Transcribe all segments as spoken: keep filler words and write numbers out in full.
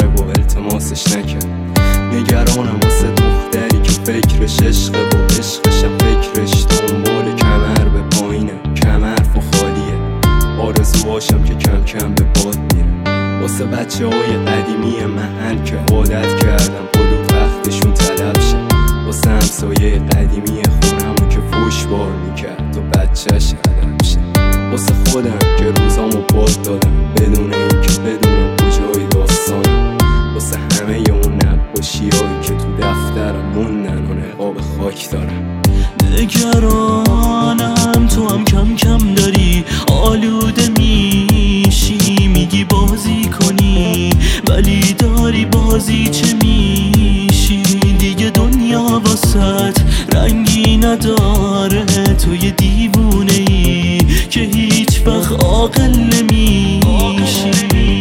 و التماسش نکرد. نگرانم واسه دختری که فکرش عشقه و عشقشم فکرش دنبال کمر به پایینه، کمر و خالیه. آرزوهاشم که کم کم به باد میره. واسه بچه های قدیمی محل که عادت کردم حدود وقتشون طلب شه. واسه همسایه قدیمی خونمون که فوش بار میکرد و بچهش هدف شه. واسه خودم که روزامو باد دادم بدون این که بدونم کجای داستانم. واسه همه اون نقاشیایی که تو دفترم موندن و نقاب خاک دارم. نگرانم تو هم کم کم داری آلوده میشی، میگی بازی کنی ولی داری بازی چه میشی. دیگه دنیا واسط رنگی نداره، تو یه دیوونه ای که هیچ وقت عاقل نمیشی.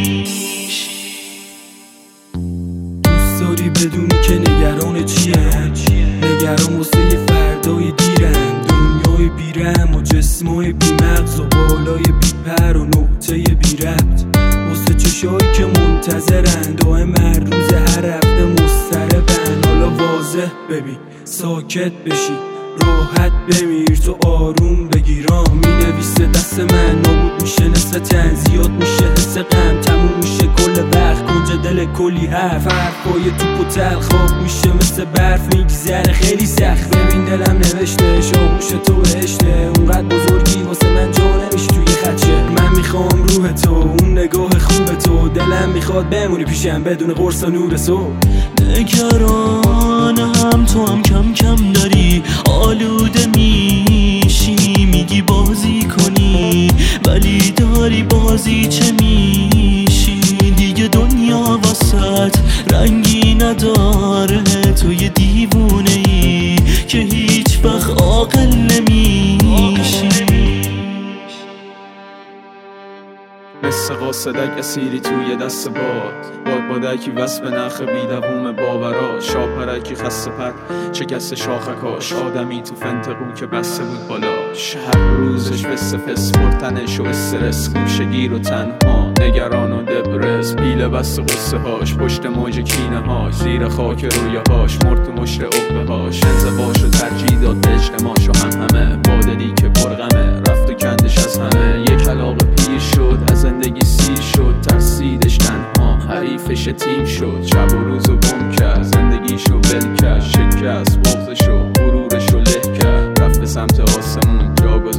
دوست داری بدونی که نگران چیم؟ نگران واسه یه فردای دیرم، دنیای بیرم و جسمای بی مغز و بالای بی پر و نقطه بی ربط. واسه چشایی که منتظرن دائم هر روز هر هفته مضطربن. حالا واضح ببین ساکت بشی راحت بمیر تو آروم بگیرام. می نویسه دست من نابود میشه نصف تن، زیاد میشه حس غم، تموم میشه کل وقت کنج دل کلی حرف. حرفای توپ و تل خواب میشه مثل برف میگذره خیلی سخت. ببین دلم نوشته شاهوش تو بهشته، اونقدر بزرگی واسه من جا نمیشه توی خدشه. من میخوام روح تو اون نگاه خوب تو، دلم میخواد بمونی پیشم بدون قرص و نور صبح. نگرانم تو هم کم کم داری آلوده میشی، میگی بازی کنی ولی داری بازی چه میشی. دیگه دنیا واسط رنگی نداره، تو یه دیوونه ای که هیچ وقت عاقل نمیشی. مثل قاصدک اسیری توی دست باد، باد بادکی وصف نخ بیدووم باورا. شاپرکی خسته پر شکست شاخکاش، آدمی تو فنتقو که بسته بود بالاش. هر روزش فس فس پرتنش و استرس، گوشگیر و تنها نگران و دبرس. پیله بست قصه هاش پشت موج کینه هاش، زیر خاک رویه هاش مرد تو مشت عقبه هاش. انزواش و ترجیح داد به اجتماعش و هم همه بادلی که پرغمه رفت و کندش از همه. یک علاقه پیر شد از زندگی سیر شد، ترسیدش تنها حریفش تیم شد. شب و روزو گم کرد زندگیشو ول کرد، شکست بغضشو غرورشو له کرد. رفت به سمت آسمون جا گذاشت